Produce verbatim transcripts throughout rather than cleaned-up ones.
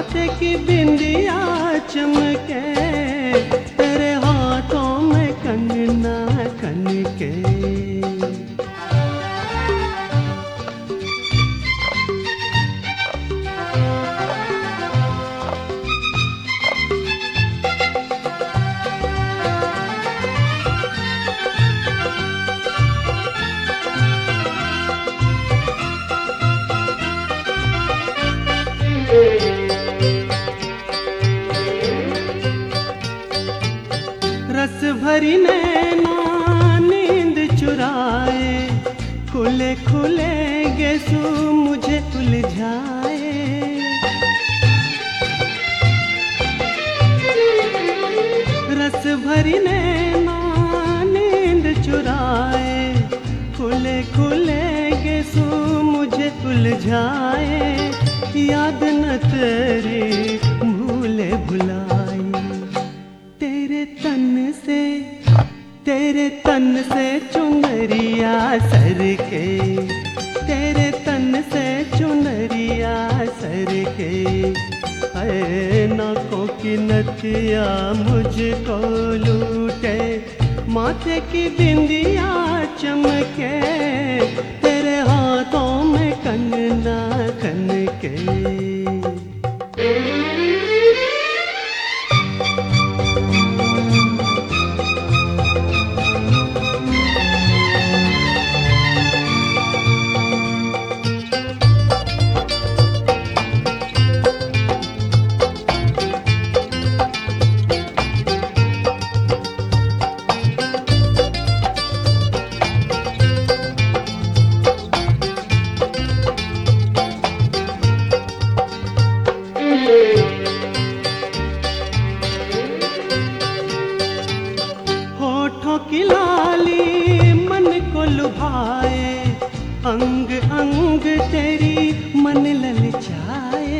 माथे की बिंदिया चमके, तेरे हाथों में कंगना खनके। रस भरी नैना नींद चुराए, खुले खुले गेसू मुझे उलझाए। रस भरी नैना नींद चुराए, खुले खुले गेसू मुझे उलझाए। याद न तेरी भूले भुलाई, तेरे तन से तेरे तन से चुनरिया सर के, तेरे तन से चुनरिया सर के। है नाकों की नथिया मुझको लूटे, माथे की बिंदिया चमके, तेरे हाथों में कंगना खनके। होठों की लाली मन को लुभाए, अंग अंग तेरी मन ललचाए।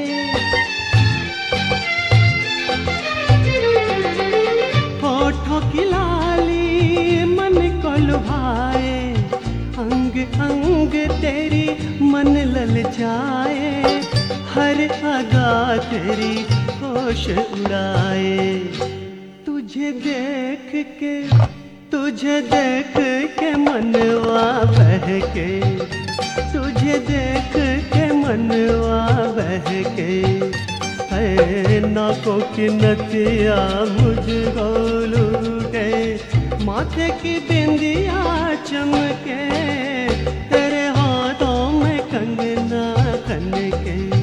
होठों की लाली मन को लुभाए, अंग अंग तेरी मन ललचाए। हर अदा तेरी होश उड़ाए, तुझे देख के तुझे देख के मनवा बहके, तुझे देख के मनवा बहके। है नाकों की नथिया मुझको लूटे, माथे की बिंदिया चमके, तेरे हाथों में कंगना खनके।